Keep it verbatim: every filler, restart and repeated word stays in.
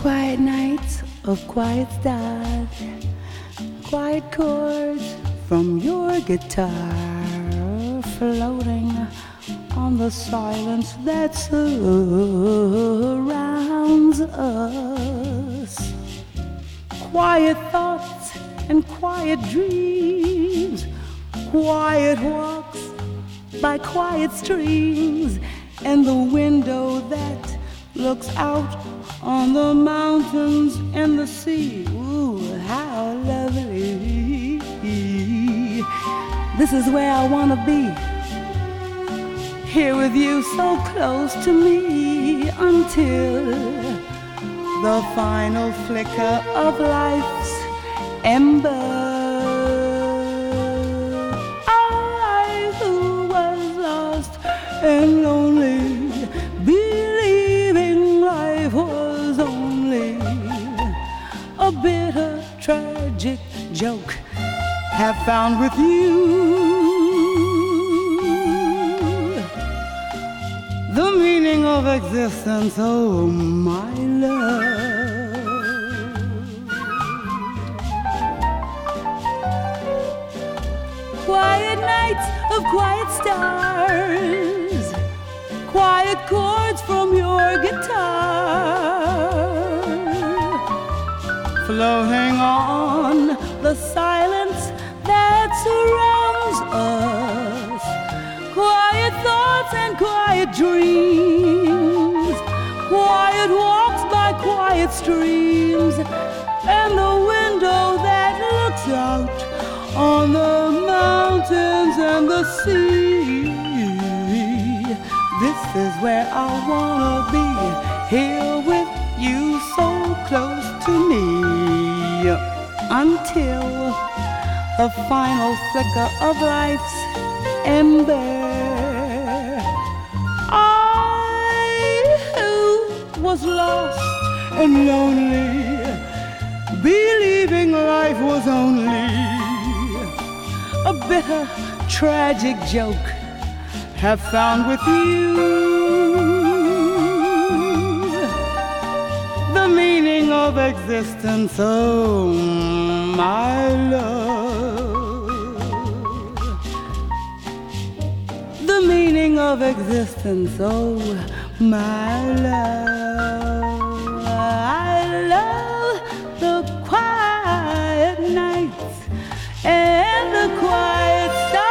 Quiet nights of quiet stars, quiet chords from your guitar, floating on the silence that surrounds us. Quiet thoughts and quiet dreams, quiet walks by quiet streams, and the window that looks out on the mountains and the sea. Ooh, how lovely. This is where I want to be, here with you so close to me, until the final flicker of life's ember. I who was lost and lonely, believing life was only a bitter, tragic joke, have found with you the meaning of existence, oh my love. Quiet nights of quiet stars, quiet chords from your guitar, floating on the silence that surrounds us. Quiet thoughts and quiet dreams, quiet walks by quiet streams, and the window that looks out on the mountains and the sea. This is where I wanna be, here with you so close to me, until the final flicker of life's ember. I who was lost and lonely, believing life was only a bitter, tragic joke, have found with you the meaning of existence, oh my love. The meaning of existence, oh my love. I love the quiet nights and the quiet stars.